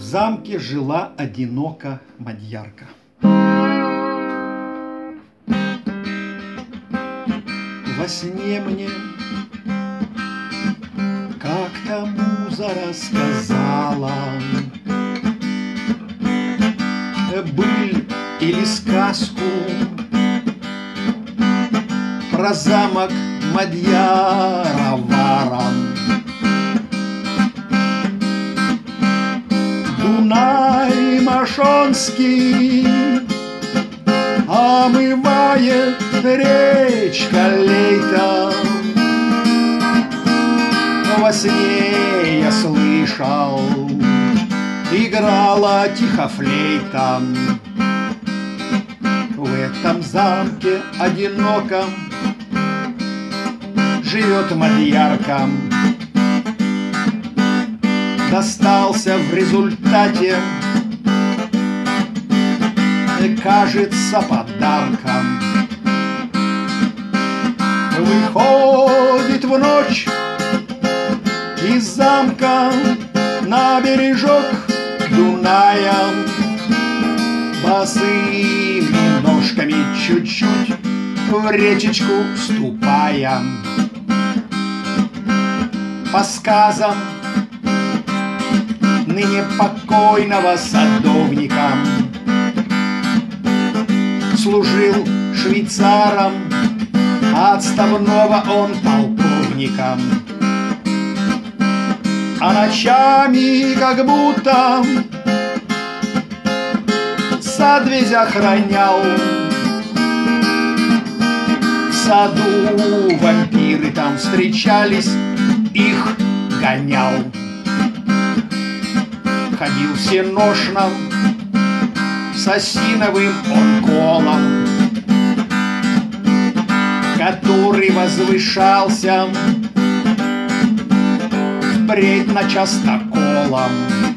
замке жила одиноко мадьярка. Во сне мне как-то муза рассказала быль или сказку про замок Мадьяровара. Дунай Мошонский омывает речка летом. Во сне я слышал, играла тихо флейта. В этом замке одиноком живет мадьярка. Достался в результате, кажется, подарком. Выходит в ночь из замка на бережок Дуная, босыми ножками чуть-чуть в речечку ступая. По сказам ныне покойного садовника служил швейцаром, отставного он полковником. А ночами как будто сад весь охранял. В саду вампиры там встречались, их гонял. Ходил всеношно с осиновым он колом, который возвышался впредь на частоколом.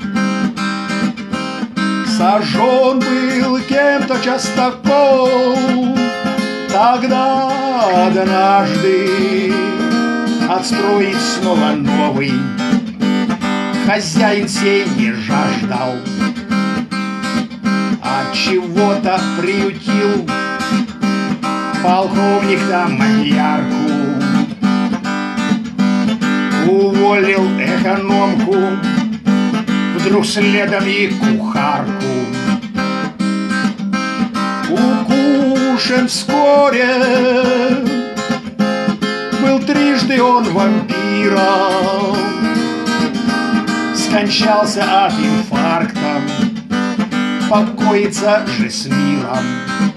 Сожжен был кем-то частокол, тогда однажды отстроить снова новый хозяин сей не жаждал, а чего-то приютил полковник там мадьярку. Уволил экономку, вдруг следом и кухарку. Укушен вскоре, был трижды он вампиром, скончался от инфаркта, покоится же с миром.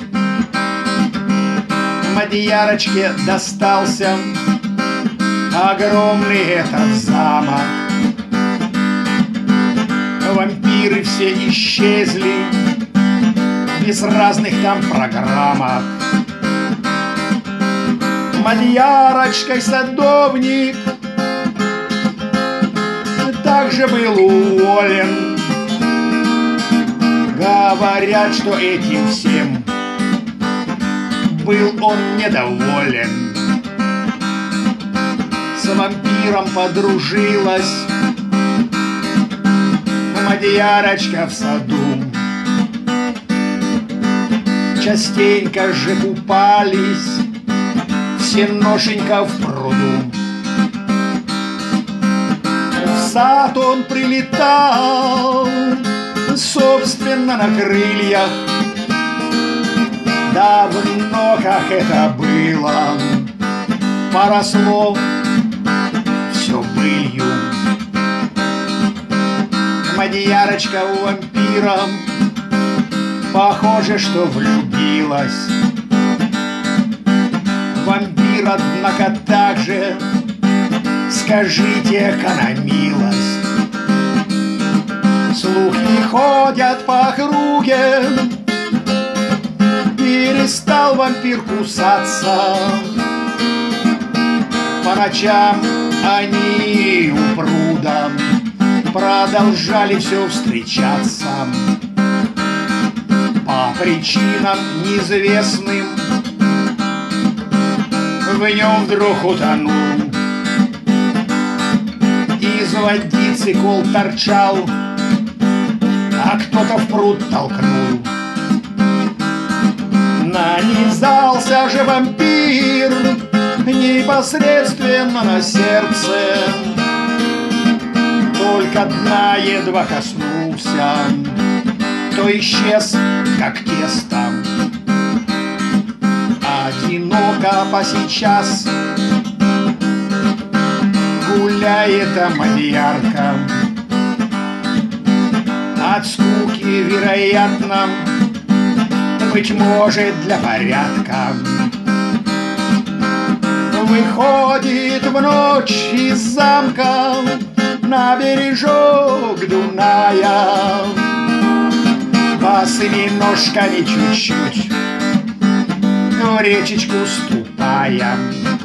Мадьярочке достался огромный этот замок. Вампиры все исчезли без разных там программок. Мадьярочкой садовник также был уволен. Говорят, что этим всем был он недоволен. С вампиром подружилась мадьярочка в саду. Частенько же купались всеношенько в пруду. В сад он прилетал, собственно, на крыльях. Давно как это было, поросло все былью. Мадьярочка у вампира, похоже, что влюбилась. Вампир, однако, так же, скажите, экономилась. Слухи ходят по округе, перестал вампир кусаться. По ночам они у пруда продолжали все встречаться. По причинам неизвестным в нем вдруг утонул. Из водицы кол торчал, а кто-то в пруд толкнул. Нанизался же вампир непосредственно на сердце, только дна едва коснулся, то исчез, как тесто. Одиноко по сейчас гуляет мадьярка, от скуки, вероятно, быть может, для порядка. Выходит в ночь из замка на бережок Дуная, босыми ножками чуть-чуть в речечку ступая.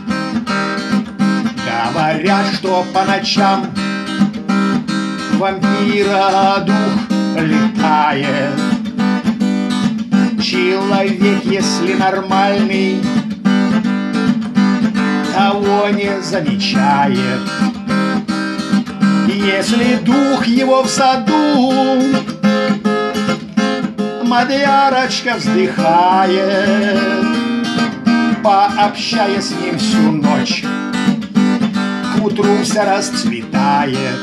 Говорят, что по ночам вампира дух летает. Человек, если нормальный, того не замечает. Если дух его в саду, мадьярочка вздыхает, пообщаясь с ним всю ночь, к утру вся расцветает.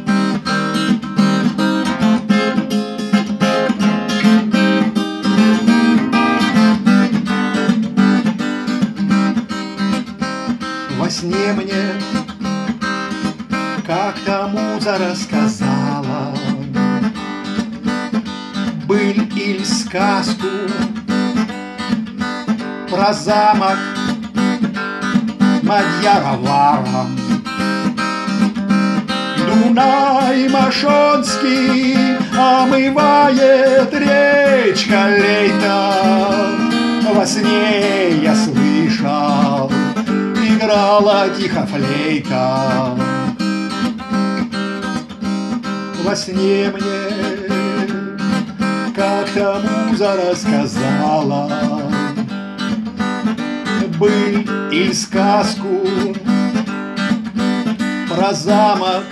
Во сне мне как-то муза рассказала быль или сказку про замок Мадьяровара. Дунай Мошонский омывает речка Лейта. Во сне я слышал, играла тихо флейта. Во сне мне как-то муза рассказала быль или сказку про замок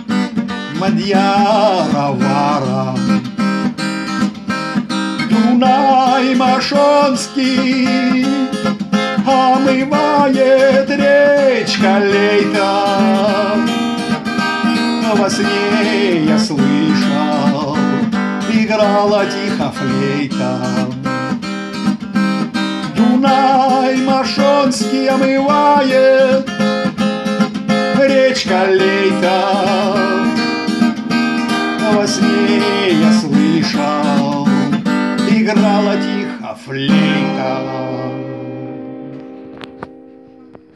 Мадьяровара. Дунай Мошонский омывает речка Лейта. Во сне я слышал, играла тихо флейта. Дунай Мошонский омывает речка Лейта. Во сне я слышал, играла тихо флейта.